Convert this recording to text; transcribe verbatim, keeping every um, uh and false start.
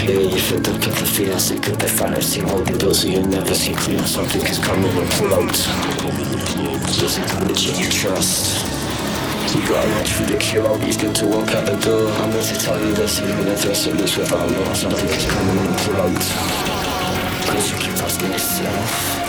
clear. You feel the empathy, I sick of the fantasy. Hold the door so you never see clear. Something is coming and float. There's a glitch in your trust. You gotta watch for the cure, it's good to walk out the door. I'm here to tell you this, even if there's a loose without law. Something is coming and float. Cause you keep asking yourself.